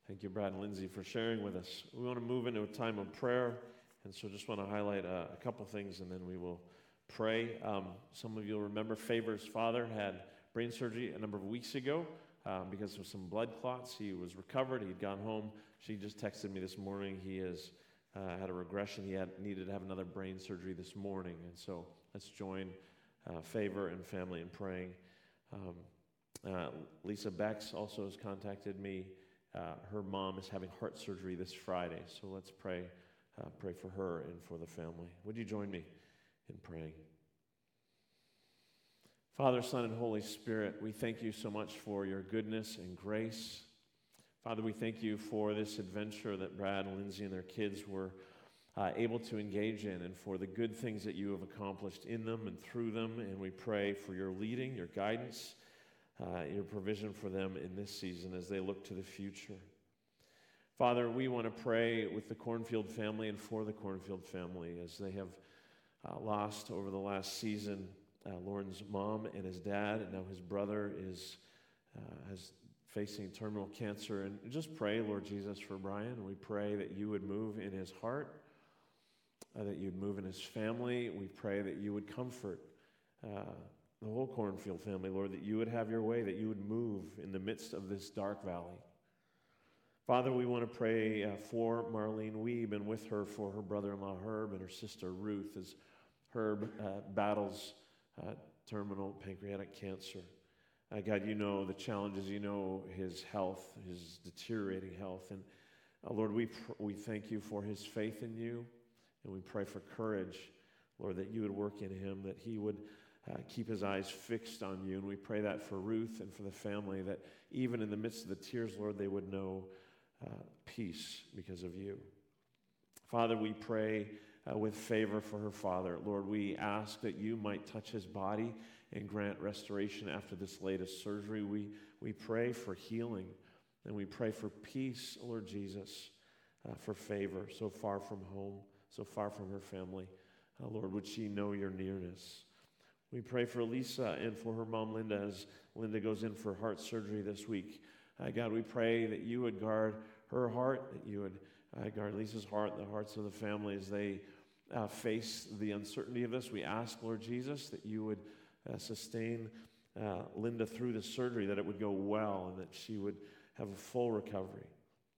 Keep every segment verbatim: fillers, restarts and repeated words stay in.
Thank you, Brad and Lindsay, for sharing with us. We want to move into a time of prayer, and so just want to highlight a, a couple things, and then we will pray. Um, some of you will remember Favor's father had brain surgery a number of weeks ago um, because of some blood clots. He was recovered. He'd gone home. She just texted me this morning. He has uh, had a regression. He had needed to have another brain surgery this morning, and so let's join uh, Favor and family in praying. Um, uh, Lisa Bex also has contacted me. Uh, her mom is having heart surgery this Friday, so let's pray, uh, pray for her and for the family. Would you join me in praying? Father, Son, and Holy Spirit, we thank you so much for your goodness and grace. Father, we thank you for this adventure that Brad and Lindsay and their kids were uh, able to engage in, and for the good things that you have accomplished in them and through them, and we pray for your leading, your guidance, Uh, your provision for them in this season as they look to the future. Father, we want to pray with the Cornfield family and for the Cornfield family as they have uh, lost over the last season uh, Lauren's mom and his dad, and now his brother is uh, has facing terminal cancer. And just pray, Lord Jesus, for Brian. We pray that you would move in his heart, uh, that you'd move in his family. We pray that you would comfort uh, the whole Cornfield family, Lord, that you would have your way, that you would move in the midst of this dark valley. Father, we want to pray uh, for Marlene Weeb and with her for her brother-in-law Herb and her sister Ruth as Herb uh, battles uh, terminal pancreatic cancer. Uh, God, you know the challenges, you know his health, his deteriorating health. And uh, Lord, we, pr- we thank you for his faith in you, and we pray for courage, Lord, that you would work in him, that he would Uh, keep his eyes fixed on you. And we pray that for Ruth and for the family, that even in the midst of the tears, Lord, they would know uh, peace because of you. Father, we pray uh, with favor for her father. Lord, we ask that you might touch his body and grant restoration after this latest surgery. We, we pray for healing, and we pray for peace, Lord Jesus, uh, for favor, so far from home, so far from her family. Uh, Lord, would she know your nearness? We pray for Lisa and for her mom, Linda, as Linda goes in for heart surgery this week. Uh, God, we pray that you would guard her heart, that you would uh, guard Lisa's heart, the hearts of the family as they uh, face the uncertainty of this. We ask, Lord Jesus, that you would uh, sustain uh, Linda through the surgery, that it would go well, and that she would have a full recovery.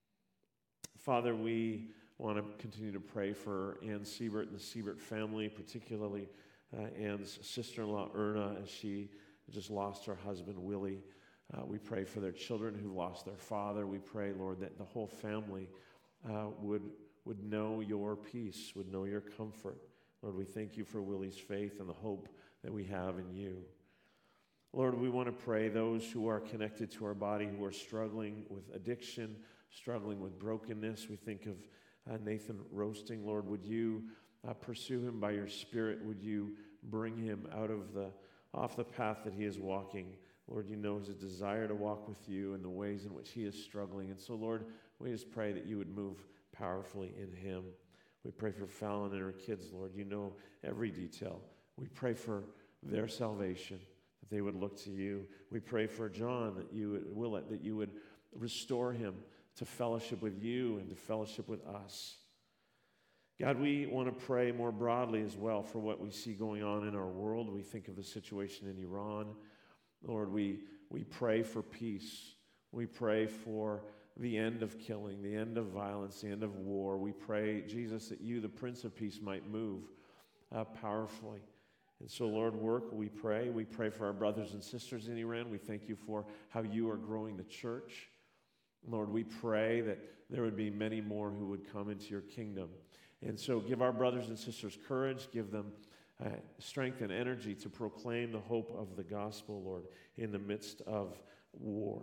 Father, we want to continue to pray for Ann Siebert and the Siebert family, particularly Uh, Ann's sister-in-law, Erna, as she just lost her husband, Willie. Uh, we pray for their children who lost their father. We pray, Lord, that the whole family uh, would, would know your peace, would know your comfort. Lord, we thank you for Willie's faith and the hope that we have in you. Lord, we want to pray those who are connected to our body, who are struggling with addiction, struggling with brokenness. We think of uh, Nathan Roasting. Lord, would you Uh, pursue him by your Spirit? Would you bring him out of the off the path that he is walking? Lord, you know his desire to walk with you and the ways in which he is struggling. And so, Lord, we just pray that you would move powerfully in him. We pray for Fallon and her kids, Lord. You know every detail. We pray for their salvation, that they would look to you. We pray for John, that you would will it, that you would restore him to fellowship with you and to fellowship with us. God, we want to pray more broadly as well for what we see going on in our world. We think of the situation in Iran. Lord, we, we pray for peace. We pray for the end of killing, the end of violence, the end of war. We pray, Jesus, that you, the Prince of Peace, might move uh, powerfully. And so, Lord, work, we pray. We pray for our brothers and sisters in Iran. We thank you for how you are growing the church. Lord, we pray that there would be many more who would come into your kingdom. And so give our brothers and sisters courage, give them uh, strength and energy to proclaim the hope of the gospel, Lord, in the midst of war.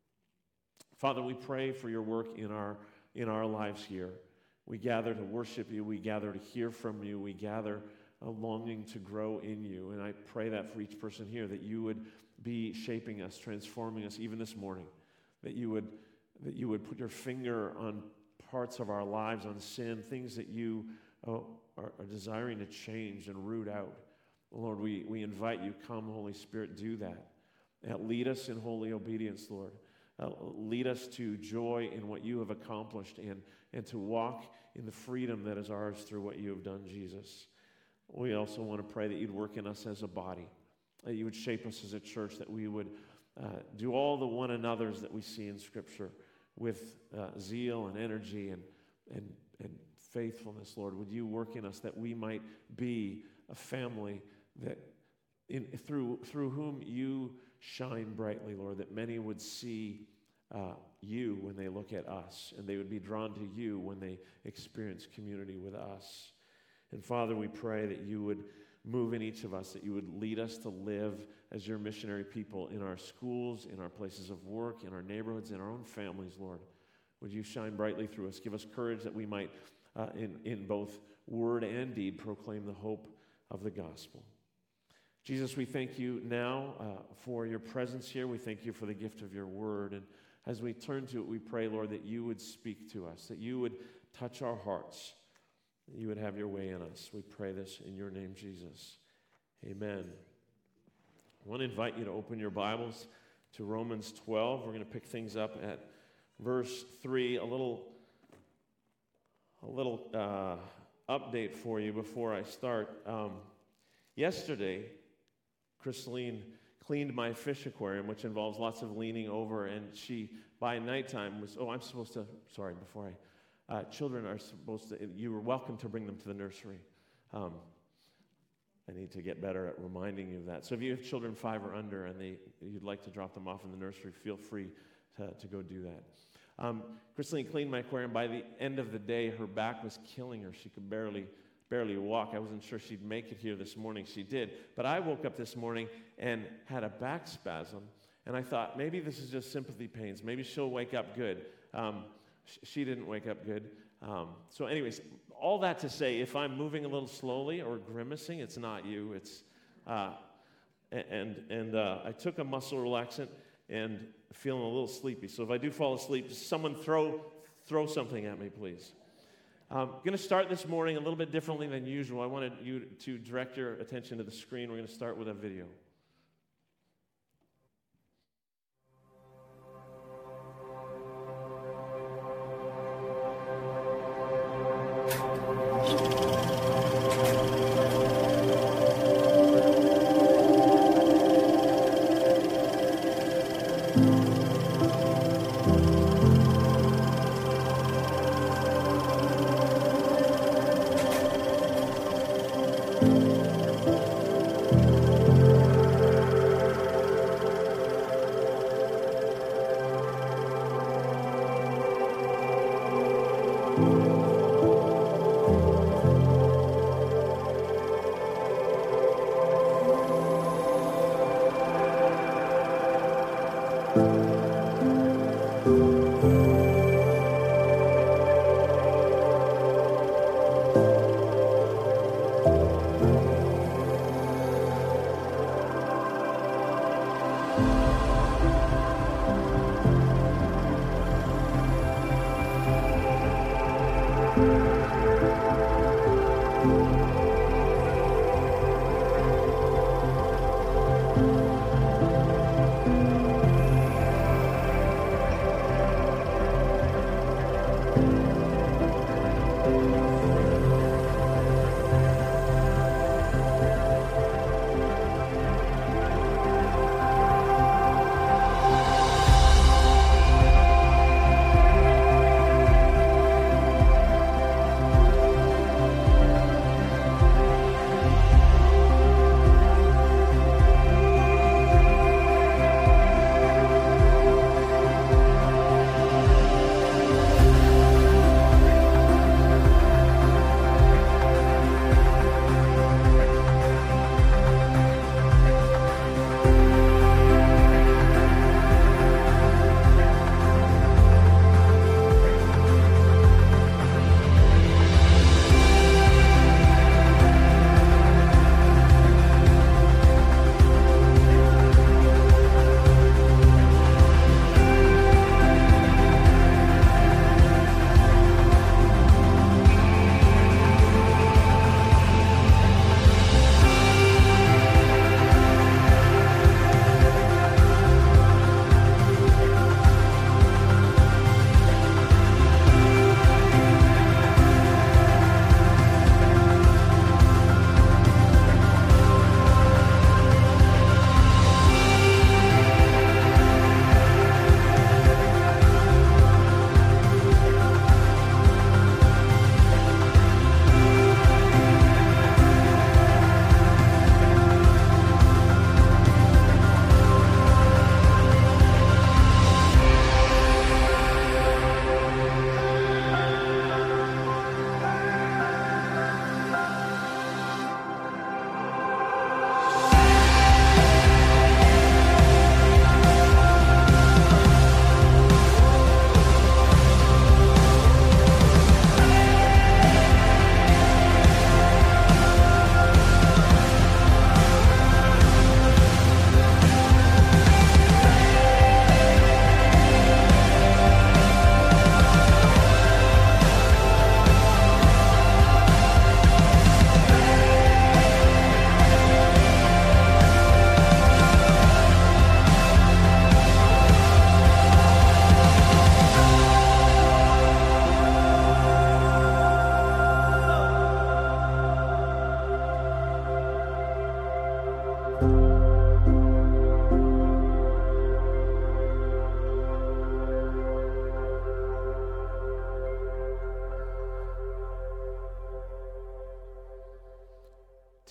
Father, we pray for your work in our, in our lives here. We gather to worship you. We gather to hear from you. We gather uh, longing to grow in you. And I pray that for each person here, that you would be shaping us, transforming us even this morning, that you would, that you would put your finger on parts of our lives, on sin, things that you uh, are, are desiring to change and root out. Lord, we, we invite you, come, Holy Spirit, do that. And lead us in holy obedience, Lord. Uh, lead us to joy in what you have accomplished and, and to walk in the freedom that is ours through what you have done, Jesus. We also want to pray that you'd work in us as a body, that you would shape us as a church, that we would uh, do all the one another's that we see in Scripture with uh, zeal and energy and, and, and faithfulness, Lord. Would you work in us that we might be a family that in, through, through whom you shine brightly, Lord, that many would see uh, you when they look at us, and they would be drawn to you when they experience community with us. And Father, we pray that you would move in each of us, that you would lead us to live as your missionary people in our schools, in our places of work, in our neighborhoods, in our own families, Lord. Would you shine brightly through us? Give us courage that we might, uh, in, in both word and deed, proclaim the hope of the gospel. Jesus, we thank you now uh, for your presence here. We thank you for the gift of your word. And as we turn to it, we pray, Lord, that you would speak to us, that you would touch our hearts, that you would have your way in us. We pray this in your name, Jesus. Amen. I want to invite you to open your Bibles to Romans twelve. We're going to pick things up at verse three. A little, a little uh, update for you before I start. Um, yesterday, Christine cleaned my fish aquarium, which involves lots of leaning over, and she, by nighttime, was, oh, I'm supposed to, sorry, before I, uh, children are supposed to, you are welcome to bring them to the nursery. Um, I need to get better at reminding you of that. So if you have children five or under and they you'd like to drop them off in the nursery, feel free to, to go do that. Um, Christine cleaned my aquarium. By the end of the day, her back was killing her. She could barely barely walk. I wasn't sure she'd make it here this morning. She did. But I woke up this morning and had a back spasm, and I thought, maybe this is just sympathy pains. Maybe she'll wake up good. Um, sh- she didn't wake up good. Um, so anyways, all that to say, if I'm moving a little slowly or grimacing, it's not you. It's uh, and and uh, I took a muscle relaxant and feeling a little sleepy. So if I do fall asleep, someone throw throw something at me, please. I'm going to start this morning a little bit differently than usual. I wanted you to direct your attention to the screen. We're going to start with a video.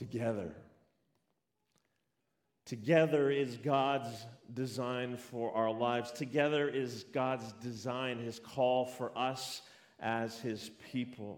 together. Together is God's design for our lives. Together is God's design, His call for us as His people.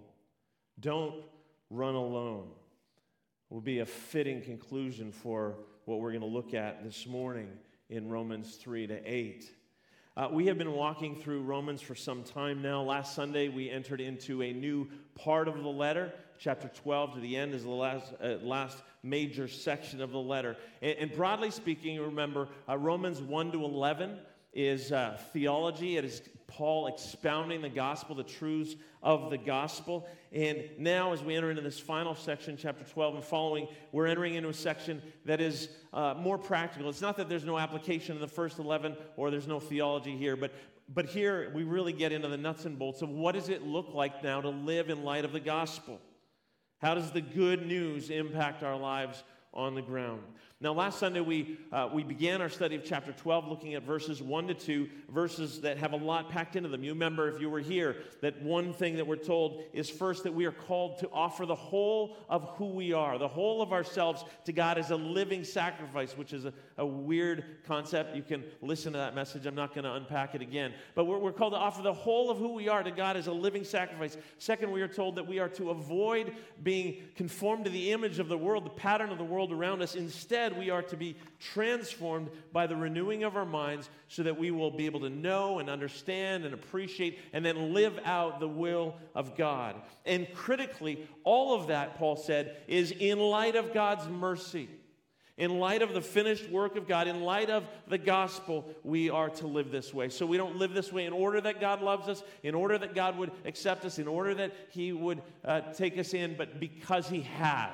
Don't run alone. Will be a fitting conclusion for what we're going to look at this morning in Romans three to eight. Uh, we have been walking through Romans for some time now. Last Sunday, we entered into a new part of the letter. Chapter twelve to the end is the last, uh, last major section of the letter. And, and broadly speaking, remember, uh, Romans one to eleven is uh, theology. It is Paul expounding the gospel, the truths of the gospel. And now as we enter into this final section, chapter twelve and following, we're entering into a section that is uh, more practical. It's not that there's no application in the first eleven or there's no theology here, but but here we really get into the nuts and bolts of what does it look like now to live in light of the gospel? How does the good news impact our lives on the ground? Now, last Sunday, we uh, we began our study of chapter twelve looking at verses one to two, verses that have a lot packed into them. You remember, if you were here, that one thing that we're told is first that we are called to offer the whole of who we are, the whole of ourselves to God as a living sacrifice, which is a, a weird concept. You can listen to that message. I'm not going to unpack it again. But we're, we're called to offer the whole of who we are to God as a living sacrifice. Second, we are told that we are to avoid being conformed to the image of the world, the pattern of the world around us. Instead, we are to be transformed by the renewing of our minds so that we will be able to know and understand and appreciate and then live out the will of God. And critically, all of that, Paul said, is in light of God's mercy. In light of the finished work of God, in light of the gospel, we are to live this way. So we don't live this way in order that God loves us, in order that God would accept us, in order that He would uh, take us in, but because He has.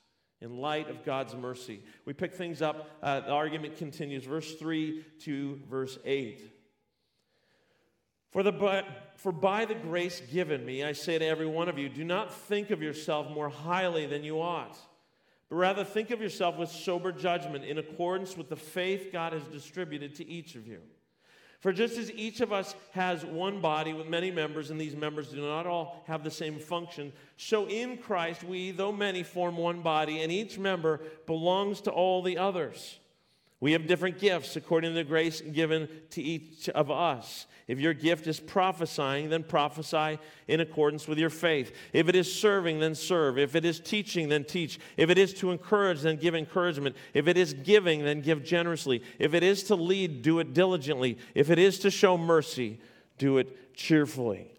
In light of God's mercy. We pick things up. Uh, the argument continues. Verse three to verse eight. For, the, for by the grace given me, I say to every one of you, do not think of yourself more highly than you ought, but rather think of yourself with sober judgment in accordance with the faith God has distributed to each of you. For just as each of us has one body with many members, and these members do not all have the same function, so in Christ we, though many, form one body, and each member belongs to all the others. We have different gifts according to the grace given to each of us. If your gift is prophesying, then prophesy in accordance with your faith. If it is serving, then serve. If it is teaching, then teach. If it is to encourage, then give encouragement. If it is giving, then give generously. If it is to lead, do it diligently. If it is to show mercy, do it cheerfully.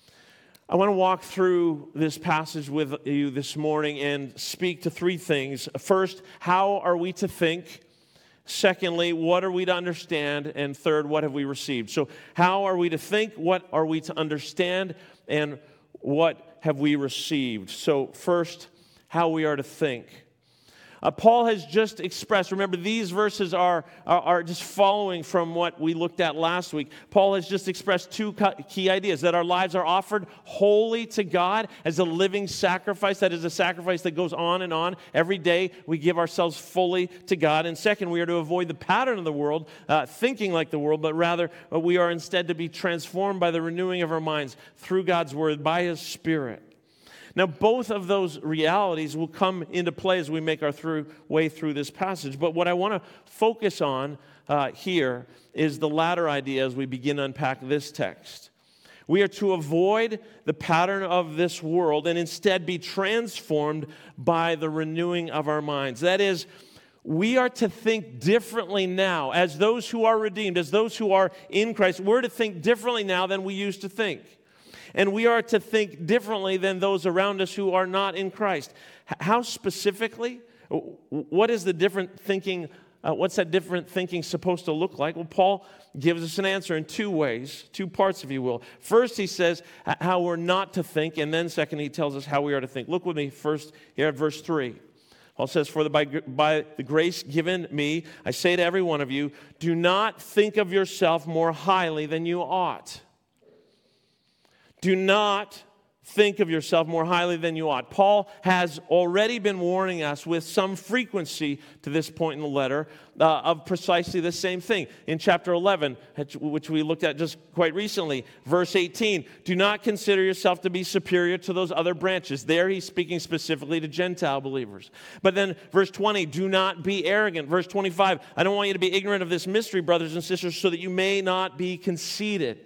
I want to walk through this passage with you this morning and speak to three things. First, how are we to think? Secondly, what are we to understand? And third, what have we received? So how are we to think? What are we to understand? And what have we received? So first, how we are to think. Uh, Paul has just expressed, remember these verses are, are, are just following from what we looked at last week. Paul has just expressed two key ideas, that our lives are offered wholly to God as a living sacrifice. That is a sacrifice that goes on and on. Every day we give ourselves fully to God. And second, we are to avoid the pattern of the world, uh, thinking like the world, but rather uh, we are instead to be transformed by the renewing of our minds through God's word, by His Spirit. Now, both of those realities will come into play as we make our through, way through this passage. But what I want to focus on uh, here is the latter idea as we begin to unpack this text. We are to avoid the pattern of this world and instead be transformed by the renewing of our minds. That is, we are to think differently now. As those who are redeemed, as those who are in Christ, we're to think differently now than we used to think. And we are to think differently than those around us who are not in Christ. How specifically? What is the different thinking? Uh, what's that different thinking supposed to look like? Well, Paul gives us an answer in two ways, two parts, if you will. First, he says how we're not to think, and then second, he tells us how we are to think. Look with me first here at verse three. Paul says, for the, by, by the grace given me, I say to every one of you, do not think of yourself more highly than you ought. Do not think of yourself more highly than you ought. Paul has already been warning us with some frequency to this point in the letter uh, of precisely the same thing. In chapter eleven, which we looked at just quite recently, verse eighteen, do not consider yourself to be superior to those other branches. There he's speaking specifically to Gentile believers. But then verse twenty, do not be arrogant. Verse twenty-five, I don't want you to be ignorant of this mystery, brothers and sisters, so that you may not be conceited.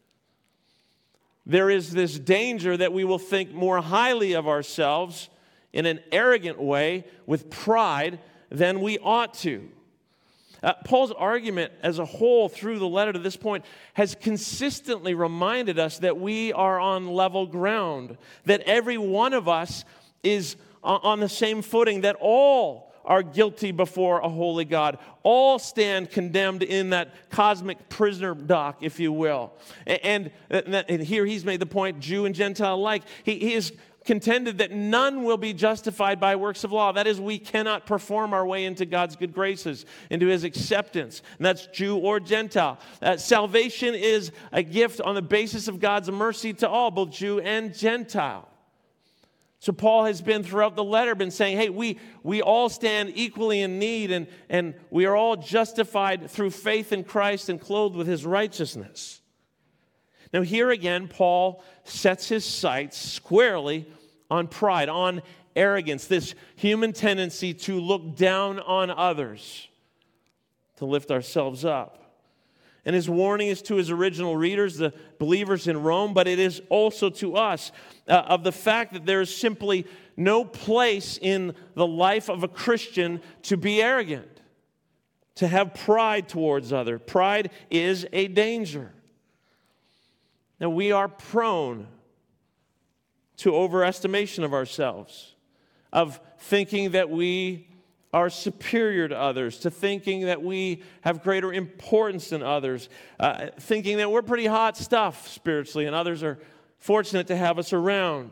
There is this danger that we will think more highly of ourselves in an arrogant way with pride than we ought to. Uh, Paul's argument as a whole through the letter to this point has consistently reminded us that we are on level ground, that every one of us is on the same footing, that all are guilty before a holy God. All stand condemned in that cosmic prisoner dock, if you will. And, and, and here he's made the point, Jew and Gentile alike. He, he has contended that none will be justified by works of law. That is, we cannot perform our way into God's good graces, into his acceptance. And that's Jew or Gentile. Uh, salvation is a gift on the basis of God's mercy to all, both Jew and Gentile. So Paul has been throughout the letter been saying, hey, we, we all stand equally in need, and, and we are all justified through faith in Christ and clothed with his righteousness. Now here again, Paul sets his sights squarely on pride, on arrogance, this human tendency to look down on others, to lift ourselves up. And his warning is to his original readers, the believers in Rome, but it is also to us uh, of the fact that there is simply no place in the life of a Christian to be arrogant, to have pride towards others. Pride is a danger. Now, we are prone to overestimation of ourselves, of thinking that we are superior to others, to thinking that we have greater importance than others, uh, thinking that we're pretty hot stuff spiritually and others are fortunate to have us around.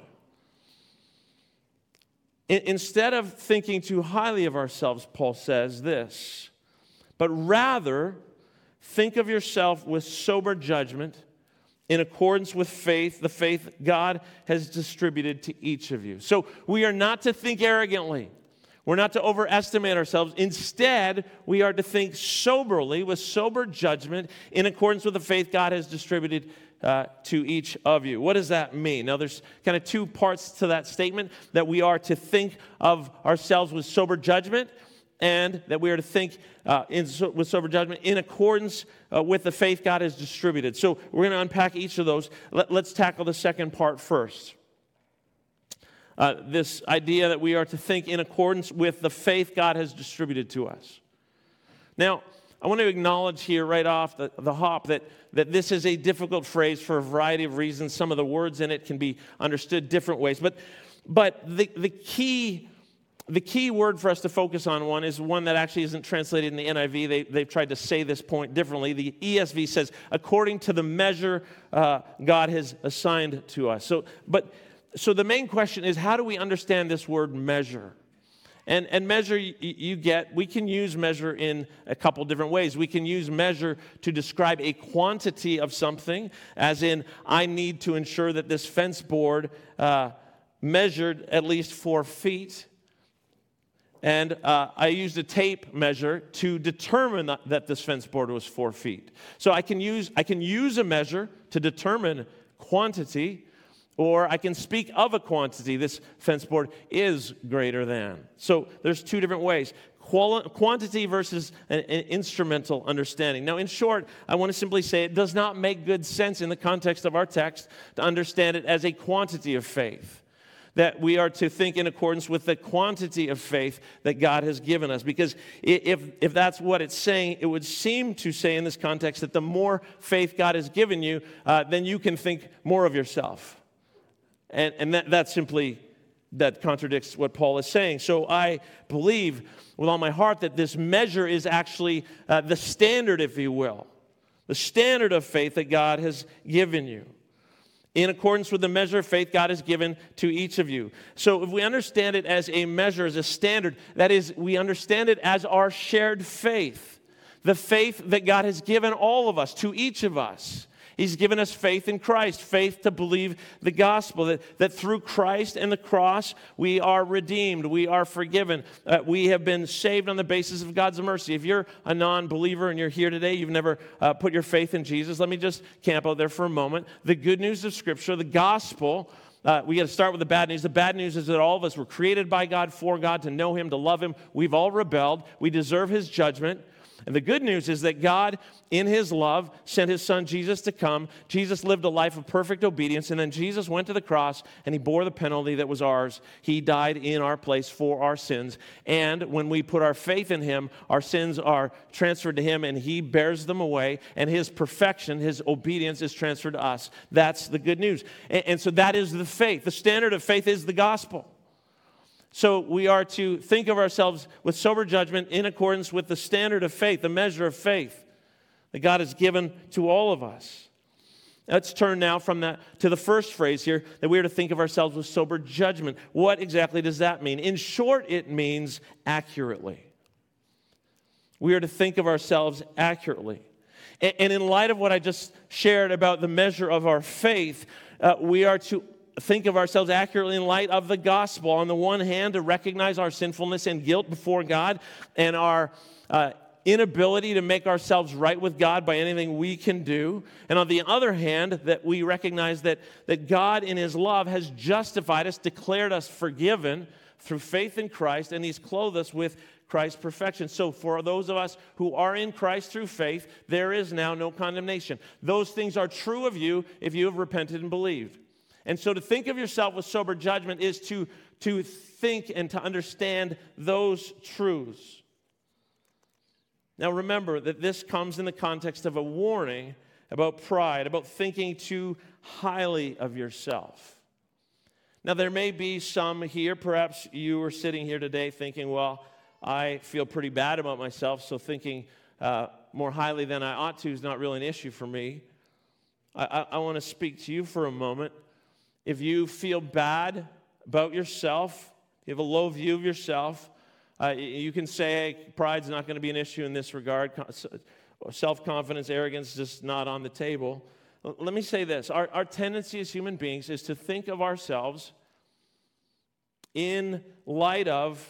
I- instead of thinking too highly of ourselves, Paul says this, but rather think of yourself with sober judgment in accordance with faith, the faith God has distributed to each of you. So we are not to think arrogantly. We're not to overestimate ourselves. Instead, we are to think soberly, with sober judgment, in accordance with the faith God has distributed uh, to each of you. What does that mean? Now, there's kind of two parts to that statement, that we are to think of ourselves with sober judgment, and that we are to think uh, in, with sober judgment in accordance uh, with the faith God has distributed. So we're going to unpack each of those. Let, let's tackle the second part first. Uh, this idea that we are to think in accordance with the faith God has distributed to us. Now, I want to acknowledge here right off the, the hop that, that this is a difficult phrase for a variety of reasons. Some of the words in it can be understood different ways. But, but the, the, key, the key word for us to focus on one is one that actually isn't translated in the N I V. They, they've tried to say this point differently. The E S V says, according to the measure uh, God has assigned to us. So, but... So the main question is, how do we understand this word measure? And, and measure, you, you get, we can use measure in a couple different ways. We can use measure to describe a quantity of something, as in, I need to ensure that this fence board uh, measured at least four feet. And uh, I used a tape measure to determine that, that this fence board was four feet. So I can use, I can use a measure to determine quantity, or I can speak of a quantity. This fence board is greater than. So there's two different ways. Quali- quantity versus an, an instrumental understanding. Now, in short, I want to simply say it does not make good sense in the context of our text to understand it as a quantity of faith. That we are to think in accordance with the quantity of faith that God has given us. Because if, if that's what it's saying, it would seem to say in this context that the more faith God has given you, uh, then you can think more of yourself. And, and that, that simply, that contradicts what Paul is saying. So I believe with all my heart that this measure is actually uh, the standard, if you will. The standard of faith that God has given you. In accordance with the measure of faith God has given to each of you. So if we understand it as a measure, as a standard, that is, we understand it as our shared faith. The faith that God has given all of us, to each of us. He's given us faith in Christ, faith to believe the gospel, that, that through Christ and the cross, we are redeemed, we are forgiven, uh, we have been saved on the basis of God's mercy. If you're a non-believer and you're here today, you've never uh, put your faith in Jesus, let me just camp out there for a moment. The good news of Scripture, the gospel, uh, we got to start with the bad news. The bad news is that all of us were created by God, for God, to know Him, to love Him. We've all rebelled. We deserve His judgment. And the good news is that God, in His love, sent His Son Jesus to come. Jesus lived a life of perfect obedience, and then Jesus went to the cross, and He bore the penalty that was ours. He died in our place for our sins. And when we put our faith in Him, our sins are transferred to Him, and He bears them away, and His perfection, His obedience is transferred to us. That's the good news. And, and so that is the faith. The standard of faith is the gospel. So we are to think of ourselves with sober judgment in accordance with the standard of faith, the measure of faith that God has given to all of us. Let's turn now from that to the first phrase here, that we are to think of ourselves with sober judgment. What exactly does that mean? In short, it means accurately. We are to think of ourselves accurately. And in light of what I just shared about the measure of our faith, uh, we are to think of ourselves accurately in light of the gospel. On the one hand, to recognize our sinfulness and guilt before God and our uh, inability to make ourselves right with God by anything we can do. And on the other hand, that we recognize that, that God in His love has justified us, declared us forgiven through faith in Christ, and He's clothed us with Christ's perfection. So for those of us who are in Christ through faith, there is now no condemnation. Those things are true of you if you have repented and believed. And so to think of yourself with sober judgment is to, to think and to understand those truths. Now remember that this comes in the context of a warning about pride, about thinking too highly of yourself. Now there may be some here, perhaps you are sitting here today thinking, well, I feel pretty bad about myself, so thinking uh, more highly than I ought to is not really an issue for me. I, I, I want to speak to you for a moment. If you feel bad about yourself, you have a low view of yourself, uh, you can say, hey, pride's not going to be an issue in this regard. Self-confidence, arrogance, just not on the table. Let me say this. Our, our tendency as human beings is to think of ourselves in light of,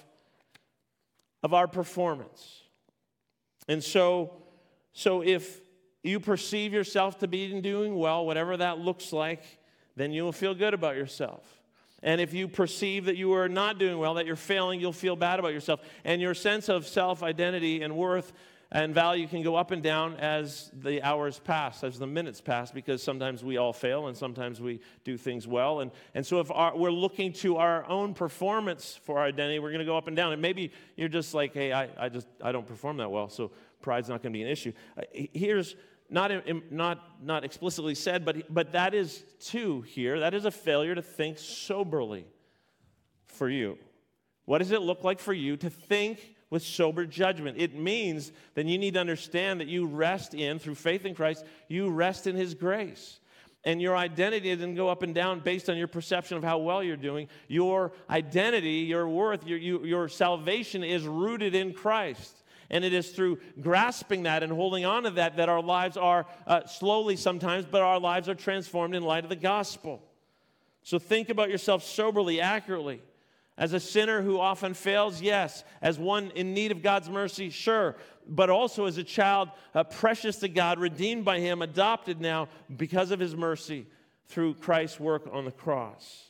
of our performance. And so, so if you perceive yourself to be doing well, whatever that looks like, then you will feel good about yourself. And if you perceive that you are not doing well, that you're failing, you'll feel bad about yourself. And your sense of self-identity and worth and value can go up and down as the hours pass, as the minutes pass, because sometimes we all fail and sometimes we do things well. And, and so if our, we're looking to our own performance for our identity, we're going to go up and down. And maybe you're just like, hey, I, I just I don't perform that well, so pride's not going to be an issue. Uh, here's Not, not, not explicitly said, but, but that is too here. That is a failure to think soberly for you. What does it look like for you to think with sober judgment? It means that you need to understand that you rest in, through faith in Christ, you rest in His grace. And your identity doesn't go up and down based on your perception of how well you're doing. Your identity, your worth, your, your, your salvation is rooted in Christ. And it is through grasping that and holding on to that that our lives are, uh, slowly sometimes, but our lives are transformed in light of the gospel. So think about yourself soberly, accurately. As a sinner who often fails, yes. As one in need of God's mercy, sure. But also as a child uh, precious to God, redeemed by Him, adopted now because of His mercy through Christ's work on the cross.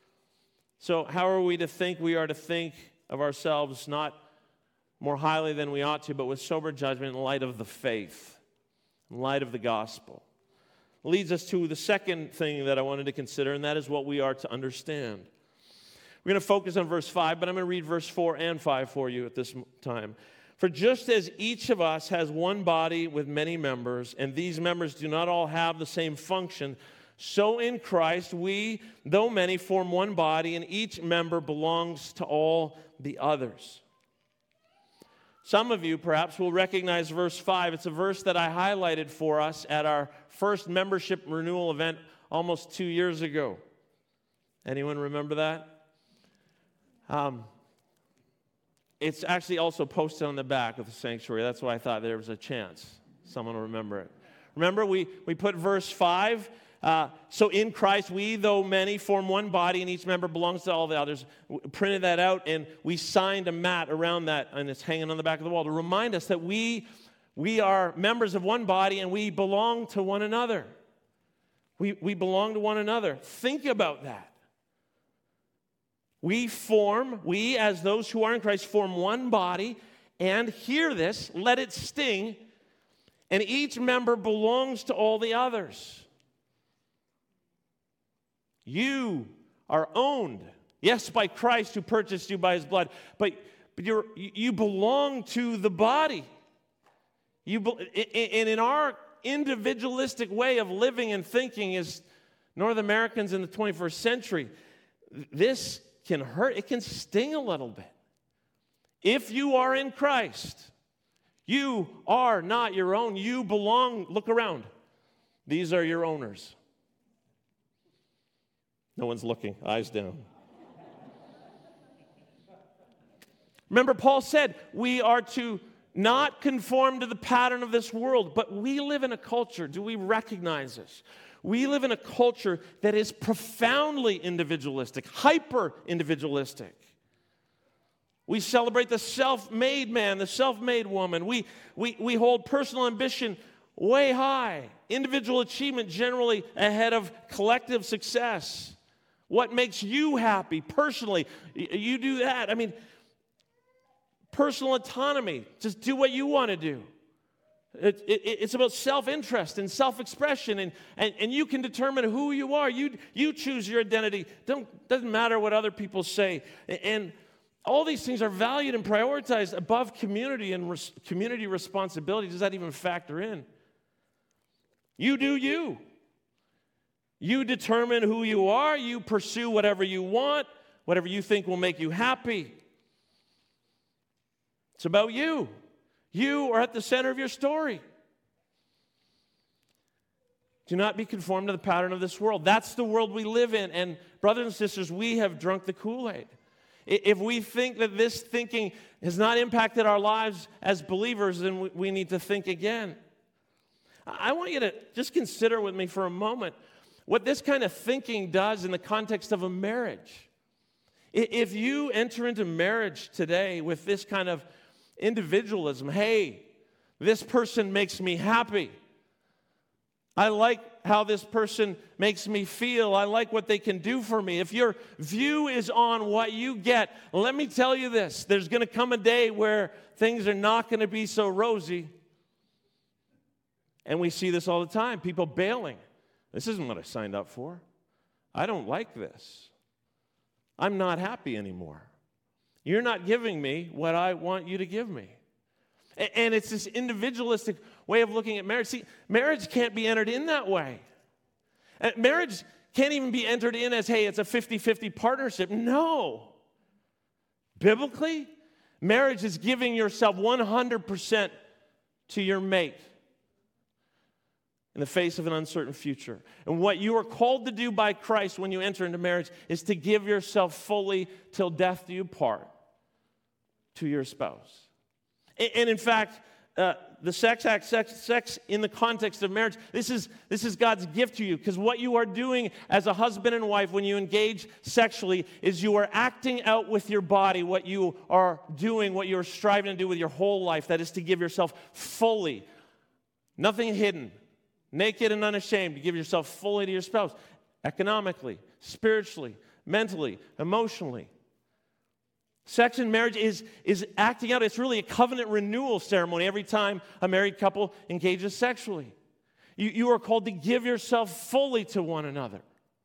So how are we to think? We are to think of ourselves not more highly than we ought to, but with sober judgment in light of the faith, in light of the gospel. Leads us to the second thing that I wanted to consider, and that is what we are to understand. We're going to focus on verse five, but I'm going to read verse four and five for you at this time. For just as each of us has one body with many members, and these members do not all have the same function, so in Christ we, though many, form one body, and each member belongs to all the others. Some of you perhaps will recognize verse five. It's a verse that I highlighted for us at our first membership renewal event almost two years ago. Anyone remember that? Um, it's actually also posted on the back of the sanctuary. That's why I thought there was a chance someone will remember it. Remember, we, we put verse five. Uh, so in Christ, we, though many, form one body, and each member belongs to all the others. We printed that out, and we signed a mat around that, and it's hanging on the back of the wall to remind us that we, we are members of one body, and we belong to one another. We, we belong to one another. Think about that. We form, we as those who are in Christ, form one body, and hear this, let it sting, and each member belongs to all the others. You are owned, yes, by Christ who purchased you by his blood, but, but you're, you belong to the body. You, and in our individualistic way of living and thinking as North Americans in the twenty-first century, this can hurt. It can sting a little bit. If you are in Christ, you are not your own. You belong. Look around. These are your owners. No one's looking. Eyes down. Remember, Paul said we are to not conform to the pattern of this world, but we live in a culture. Do we recognize this? We live in a culture that is profoundly individualistic, hyper-individualistic. We celebrate the self-made man, the self-made woman. We, we, we hold personal ambition way high. Individual achievement generally ahead of collective success. What makes you happy personally? You do that. I mean, personal autonomy. Just do what you want to do. It, it, it's about self-interest and self-expression, and, and, and you can determine who you are. You, you choose your identity. Don't, doesn't matter what other people say. And all these things are valued and prioritized above community and res, community responsibility. Does that even factor in? You do you. You determine who you are. You pursue whatever you want, whatever you think will make you happy. It's about you. You are at the center of your story. Do not be conformed to the pattern of this world. That's the world we live in. And brothers and sisters, we have drunk the Kool-Aid. If we think that this thinking has not impacted our lives as believers, then we need to think again. I want you to just consider with me for a moment what this kind of thinking does in the context of a marriage. If you enter into marriage today with this kind of individualism, hey, this person makes me happy. I like how this person makes me feel. I like what they can do for me. If your view is on what you get, let me tell you this. There's going to come a day where things are not going to be so rosy. And we see this all the time. People bailing. This isn't what I signed up for. I don't like this. I'm not happy anymore. You're not giving me what I want you to give me. And it's this individualistic way of looking at marriage. See, marriage can't be entered in that way. Marriage can't even be entered in as, hey, it's a fifty-fifty partnership. No. Biblically, marriage is giving yourself one hundred percent to your mate in the face of an uncertain future. And what you are called to do by Christ when you enter into marriage is to give yourself fully till death do you part to your spouse. And in fact, uh, the sex act, sex, sex in the context of marriage, this is, this is God's gift to you, because what you are doing as a husband and wife when you engage sexually is you are acting out with your body what you are doing, what you are striving to do with your whole life. That is to give yourself fully, nothing hidden, naked and unashamed, to give yourself fully to your spouse, economically, spiritually, mentally, emotionally. Sex in marriage is, is acting out. It's really a covenant renewal ceremony every time a married couple engages sexually. You, you are called to give yourself fully to one another.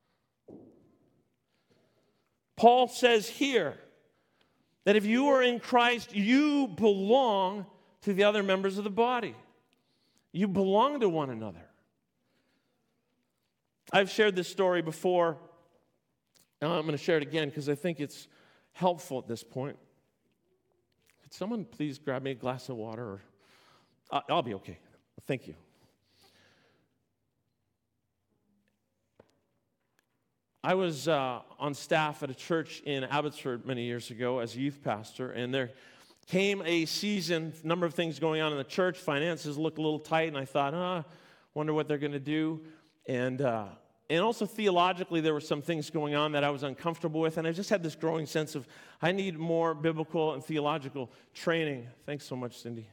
Paul says here that if you are in Christ, you belong to the other members of the body. You belong to one another. I've shared this story before. Now I'm going to share it again because I think it's helpful at this point. Could someone please grab me a glass of water? Or I'll, I'll be okay. Thank you. I was uh, on staff at a church in Abbotsford many years ago as a youth pastor, and there came a season, number of things going on in the church. Finances looked a little tight, and I thought, ah, wonder what they're going to do. And uh, and also theologically, there were some things going on that I was uncomfortable with, and I just had this growing sense of I need more biblical and theological training. Thanks so much, Cindy.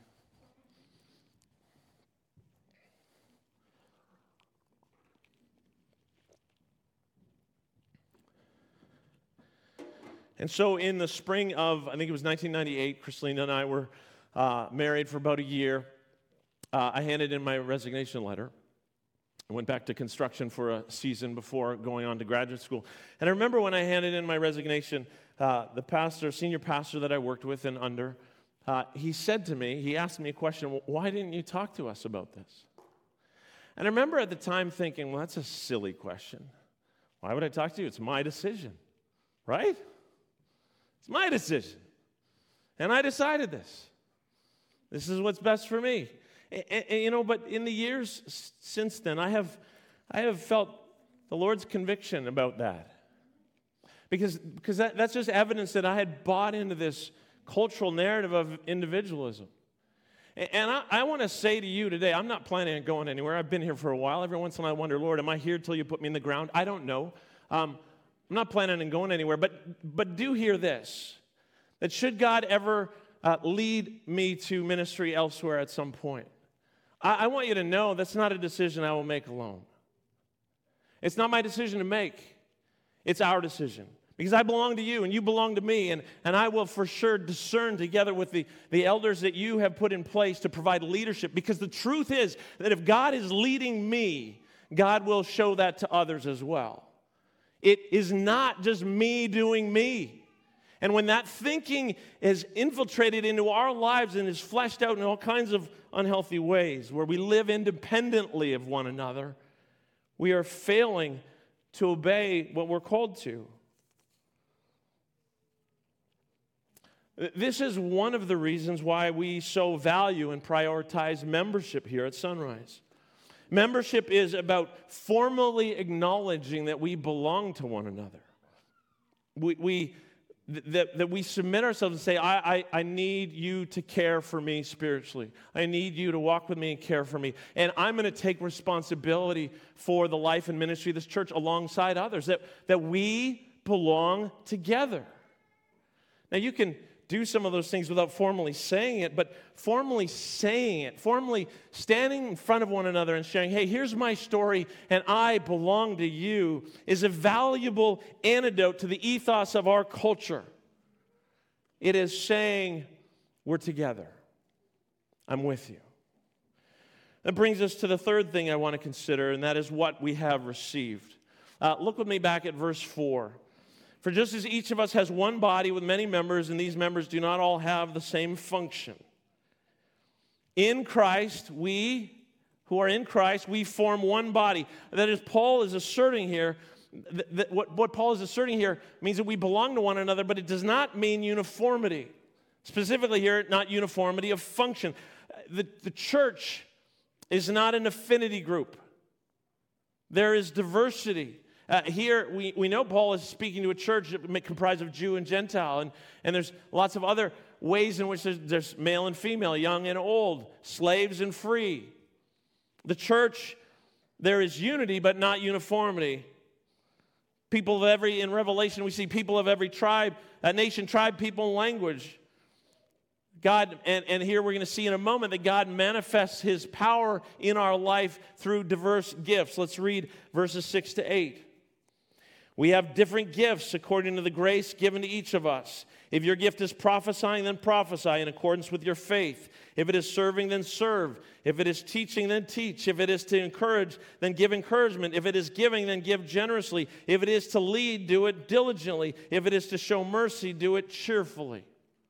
And so in the spring of, I think it was nineteen ninety-eight, Christelina and I were uh, married for about a year. Uh, I handed in my resignation letter. I went back to construction for a season before going on to graduate school. And I remember when I handed in my resignation, uh, the pastor, senior pastor that I worked with and under, uh, he said to me, he asked me a question, well, why didn't you talk to us about this? And I remember at the time thinking, well, that's a silly question. Why would I talk to you? It's my decision, right? It's my decision. And I decided this. This is what's best for me. And, and, you know, but in the years s- since then, I have, I have felt the Lord's conviction about that. Because, because that, that's just evidence that I had bought into this cultural narrative of individualism. And, and I, I want to say to you today, I'm not planning on going anywhere. I've been here for a while. Every once in a while I wonder, Lord, am I here till you put me in the ground? I don't know. Um, I'm not planning on going anywhere. But, but do hear this, that should God ever uh, lead me to ministry elsewhere at some point, I want you to know that's not a decision I will make alone. It's not my decision to make. It's our decision. Because I belong to you and you belong to me, and, and I will for sure discern together with the, the elders that you have put in place to provide leadership. Because the truth is that if God is leading me, God will show that to others as well. It is not just me doing me. And when that thinking is infiltrated into our lives and is fleshed out in all kinds of unhealthy ways, where we live independently of one another, we are failing to obey what we're called to. This is one of the reasons why we so value and prioritize membership here at Sunrise. Membership is about formally acknowledging that we belong to one another. We... we That, that we submit ourselves and say, I, I, I need you to care for me spiritually. I need you to walk with me and care for me. And I'm going to take responsibility for the life and ministry of this church alongside others, that, that we belong together. Now, you can do some of those things without formally saying it, but formally saying it, formally standing in front of one another and sharing, hey, here's my story and I belong to you, is a valuable antidote to the ethos of our culture. It is saying, we're together. I'm with you. That brings us to the third thing I want to consider, and that is what we have received. Uh, look with me back at verse four. For just as each of us has one body with many members, and these members do not all have the same function. In Christ, we who are in Christ, we form one body. That is, Paul is asserting here, that, that what, what Paul is asserting here means that we belong to one another, but it does not mean uniformity. Specifically here, not uniformity of function. The, the church is not an affinity group. There is diversity. Uh, here, we, we know Paul is speaking to a church comprised of Jew and Gentile, and, and there's lots of other ways in which there's, there's male and female, young and old, slaves and free. The church, there is unity, but not uniformity. People of every, in Revelation, we see people of every tribe, uh, nation, tribe, people, and language. God, and, and here we're going to see in a moment that God manifests His power in our life through diverse gifts. Let's read verses six to eight. We have different gifts according to the grace given to each of us. If your gift is prophesying, then prophesy in accordance with your faith. If it is serving, then serve. If it is teaching, then teach. If it is to encourage, then give encouragement. If it is giving, then give generously. If it is to lead, do it diligently. If it is to show mercy, do it cheerfully.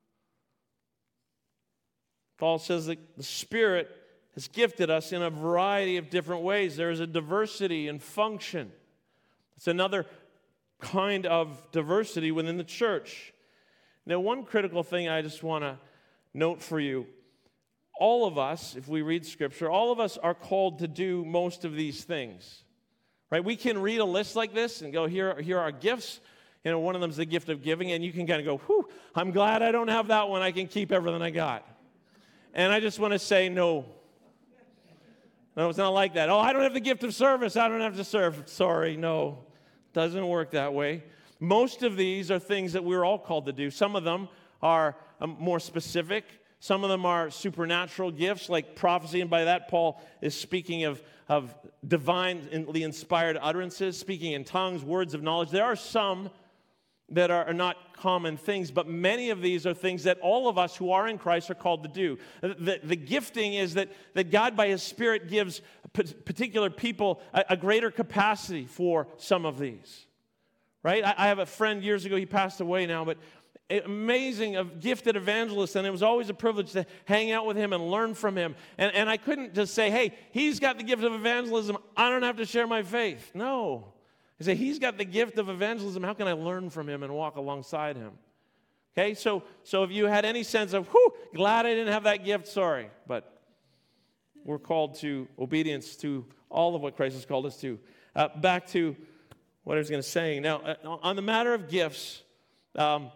Paul says that the Spirit has gifted us in a variety of different ways. There is a diversity in function. It's another kind of diversity within the church. Now, one critical thing I just want to note for you, all of us, if we read Scripture, all of us are called to do most of these things, right? We can read a list like this and go, here, here are our gifts. You know, one of them is the gift of giving, and you can kind of go, whew, I'm glad I don't have that one. I can keep everything I got. And I just want to say, no. No, it's not like that. Oh, I don't have the gift of service. I don't have to serve. Sorry, no. Doesn't work that way. Most of these are things that we're all called to do. Some of them are um, more specific. Some of them are supernatural gifts like prophecy, and by that Paul is speaking of, of divinely inspired utterances, speaking in tongues, words of knowledge. There are some that are, are not common things, but many of these are things that all of us who are in Christ are called to do. The, the gifting is that, that God by His Spirit gives particular people a, a greater capacity for some of these. Right? I, I have a friend years ago, he passed away now, but amazing, a gifted evangelist, and it was always a privilege to hang out with him and learn from him. And, and I couldn't just say, hey, he's got the gift of evangelism, I don't have to share my faith. No. I say, he's got the gift of evangelism, how can I learn from him and walk alongside him? Okay, so, so if you had any sense of, whew, glad I didn't have that gift, sorry. But we're called to obedience to all of what Christ has called us to. Uh, back to what I was going to say. Now, uh, on the matter of gifts, um,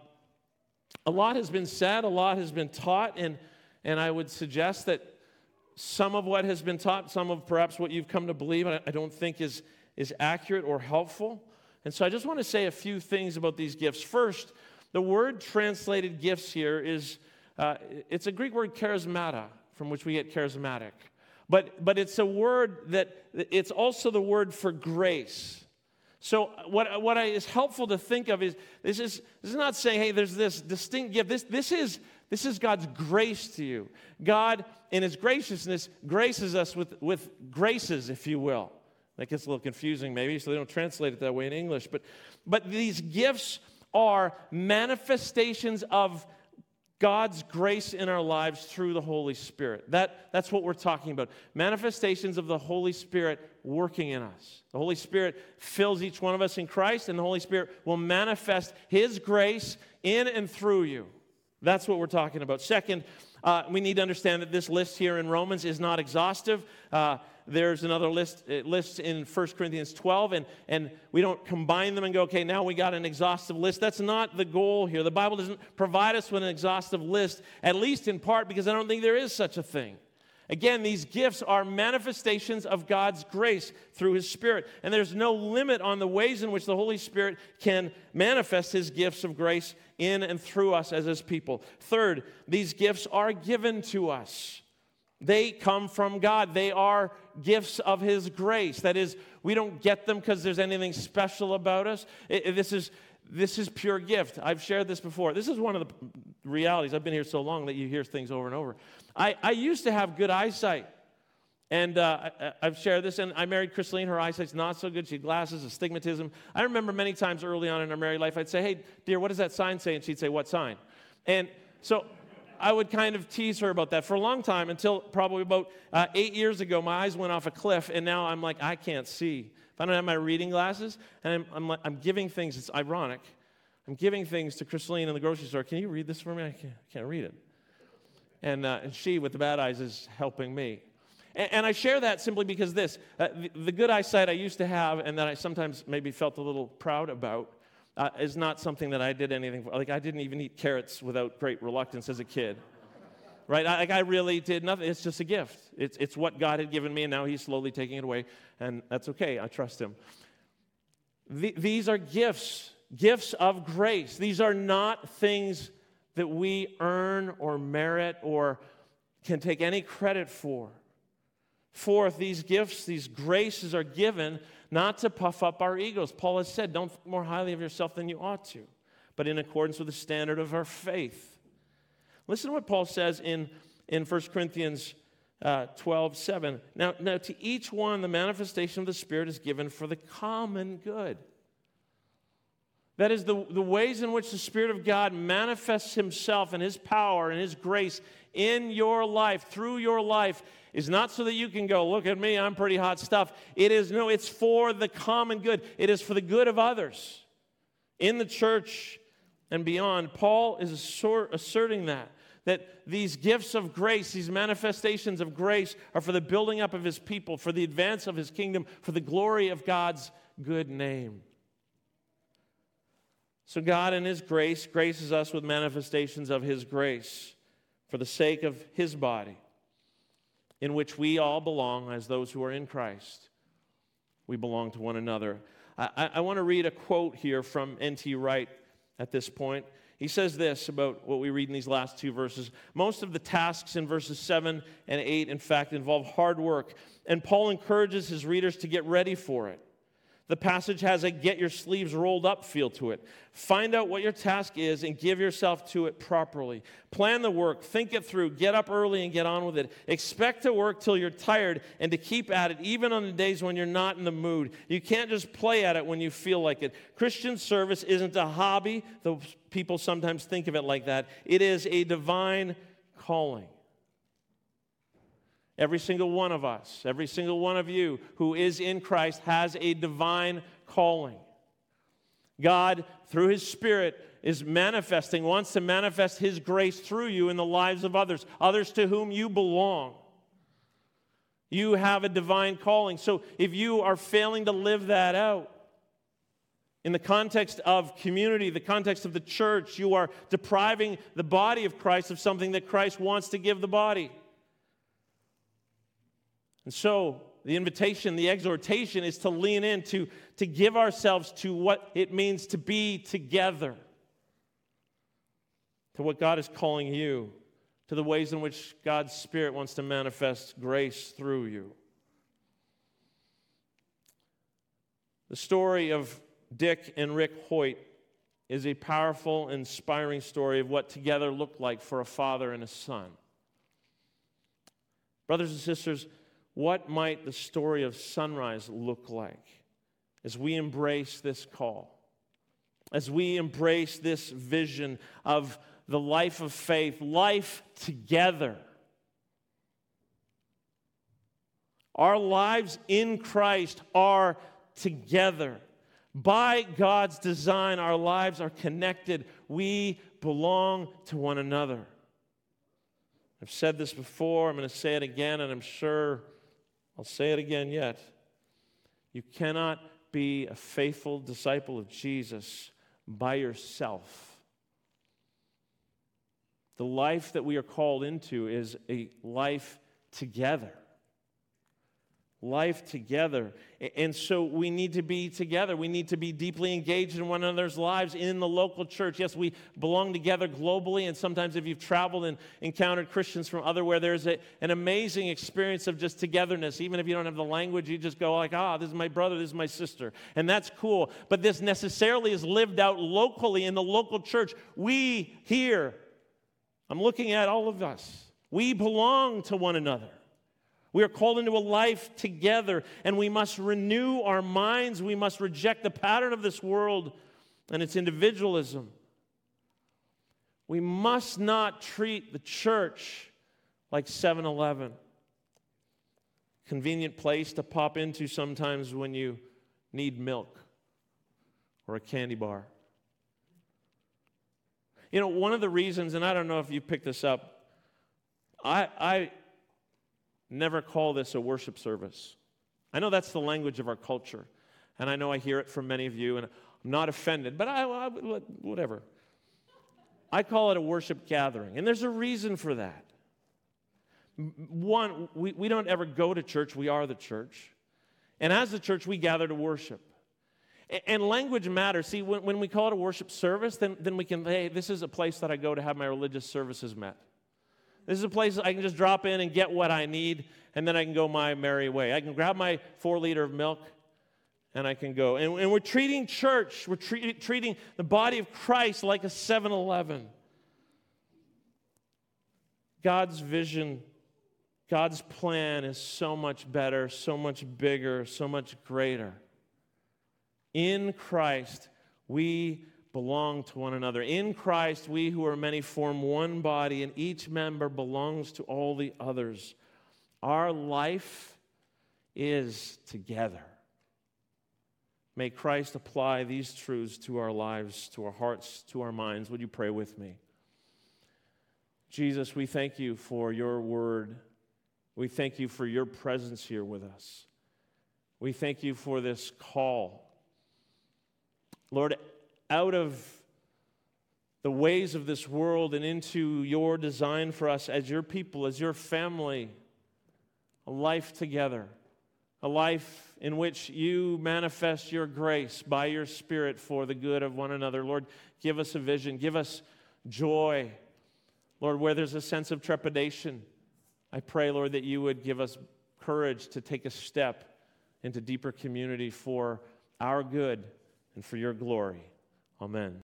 a lot has been said, a lot has been taught, and, and I would suggest that some of what has been taught, some of perhaps what you've come to believe, I, I don't think is, is accurate or helpful. And so I just want to say a few things about these gifts. First, the word translated gifts here is, uh, it's a Greek word charismata, from which we get charismatic. But, but it's a word that, it's also the word for grace. So what, what I, is helpful to think of is, this is, this is not saying, hey, there's this distinct gift. This, this, is, this is God's grace to you. God, in His graciousness, graces us with, with graces, if you will. That gets a little confusing maybe, so they don't translate it that way in English. But, but these gifts are manifestations of God's grace in our lives through the Holy Spirit. That, that's what we're talking about. Manifestations of the Holy Spirit working in us. The Holy Spirit fills each one of us in Christ, and the Holy Spirit will manifest His grace in and through you. That's what we're talking about. Second, uh, we need to understand that this list here in Romans is not exhaustive. Uh, there's another list, it lists in First Corinthians twelve, and, and we don't combine them and go, okay, now we got an exhaustive list. That's not the goal here. The Bible doesn't provide us with an exhaustive list, at least in part because I don't think there is such a thing. Again, these gifts are manifestations of God's grace through His Spirit. And there's no limit on the ways in which the Holy Spirit can manifest His gifts of grace in and through us as His people. Third, these gifts are given to us. They come from God. They are gifts of His grace. That is, we don't get them because there's anything special about us. It, it, this is this is pure gift. I've shared this before. This is one of the realities. I've been here so long that you hear things over and over. I, I used to have good eyesight. And uh, I, I've shared this, and I married Christine. Her eyesight's not so good. She had glasses, astigmatism. I remember many times early on in our married life, I'd say, hey, dear, what does that sign say? And she'd say, what sign? And so I would kind of tease her about that for a long time until probably about uh, eight years ago, my eyes went off a cliff, and now I'm like, I can't see. If I don't have my reading glasses, and I'm, I'm, like, I'm giving things, it's ironic, I'm giving things to Christine in the grocery store. Can you read this for me? I can't, I can't read it. And, uh, and she, with the bad eyes, is helping me. And, and I share that simply because this, uh, the, the good eyesight I used to have and that I sometimes maybe felt a little proud about uh, is not something that I did anything for. Like, I didn't even eat carrots without great reluctance as a kid. Right? I, like, I really did nothing. It's just a gift. It's, it's what God had given me, and now He's slowly taking it away, and that's okay. I trust Him. The, these are gifts, gifts of grace. These are not things that we earn or merit or can take any credit for. Fourth, these gifts, these graces are given not to puff up our egos. Paul has said, don't think more highly of yourself than you ought to, but in accordance with the standard of our faith. Listen to what Paul says in, in First Corinthians uh, twelve seven. Now, now, to each one, the manifestation of the Spirit is given for the common good. That is, the, the ways in which the Spirit of God manifests Himself and His power and His grace in your life, through your life, is not so that you can go, look at me, I'm pretty hot stuff. It is, no, it's for the common good. It is for the good of others in the church and beyond. Paul is asserting that, that these gifts of grace, these manifestations of grace are for the building up of His people, for the advance of His kingdom, for the glory of God's good name. So God in His grace graces us with manifestations of His grace for the sake of His body. in which we all belong as those who are in Christ. We belong to one another. I, I, I want to read a quote here from N T Wright at this point. He says this about what we read in these last two verses. Most of the tasks in verses seven and eight, in fact, involve hard work, and Paul encourages his readers to get ready for it. The passage has a get your sleeves rolled up feel to it. Find out what your task is and give yourself to it properly. Plan the work, think it through, get up early and get on with it. Expect to work till you're tired and to keep at it even on the days when you're not in the mood. You can't just play at it when you feel like it. Christian service isn't a hobby, though people sometimes think of it like that. It is a divine calling. Every single one of us, every single one of you who is in Christ has a divine calling. God, through His Spirit, is manifesting, wants to manifest His grace through you in the lives of others, others to whom you belong. You have a divine calling. So if you are failing to live that out, in the context of community, the context of the church, you are depriving the body of Christ of something that Christ wants to give the body. And so the invitation, the exhortation is to lean in, to, to give ourselves to what it means to be together, to what God is calling you, to the ways in which God's Spirit wants to manifest grace through you. The story of Dick and Rick Hoyt is a powerful, inspiring story of what together looked like for a father and a son. Brothers and sisters, what might the story of Sunrise look like as we embrace this call, as we embrace this vision of the life of faith, life together? Our lives in Christ are together. By God's design, our lives are connected. We belong to one another. I've said this before, I'm going to say it again, and I'm sure I'll say it again yet. You cannot be a faithful disciple of Jesus by yourself. The life that we are called into is a life together. Life together. And so we need to be together. We need to be deeply engaged in one another's lives in the local church. Yes, we belong together globally, and sometimes if you've traveled and encountered Christians from otherwhere, there's a, an amazing experience of just togetherness. Even if you don't have the language, you just go like, ah, this is my brother, this is my sister. And that's cool. But this necessarily is lived out locally in the local church. We here, I'm looking at all of us, we belong to one another. We are called into a life together, and we must renew our minds. We must reject the pattern of this world and its individualism. We must not treat the church like seven eleven. Convenient place to pop into sometimes when you need milk or a candy bar. You know, one of the reasons, and I don't know if you picked this up, I... I never call this a worship service. I know that's the language of our culture, and I know I hear it from many of you, and I'm not offended, but I, I whatever. I call it a worship gathering, and there's a reason for that. One, we, we don't ever go to church, we are the church. And as the church, we gather to worship. And language matters. See, when, when we call it a worship service, then, then we can, hey, this is a place that I go to have my religious services met. This is a place I can just drop in and get what I need, and then I can go my merry way. I can grab my four liter of milk, and I can go. And, and we're treating church, we're treat, treating the body of Christ like a seven eleven. God's vision, God's plan is so much better, so much bigger, so much greater. In Christ, we belong to one another. In Christ, we who are many form one body, and each member belongs to all the others. Our life is together. May Christ apply these truths to our lives, to our hearts, to our minds. Would you pray with me? Jesus, we thank you for your word. We thank you for your presence here with us. We thank you for this call. Lord, out of the ways of this world and into your design for us as your people, as your family, a life together, a life in which you manifest your grace by your Spirit for the good of one another. Lord, give us a vision. Give us joy. Lord, where there's a sense of trepidation, I pray, Lord, that you would give us courage to take a step into deeper community for our good and for your glory. Amen.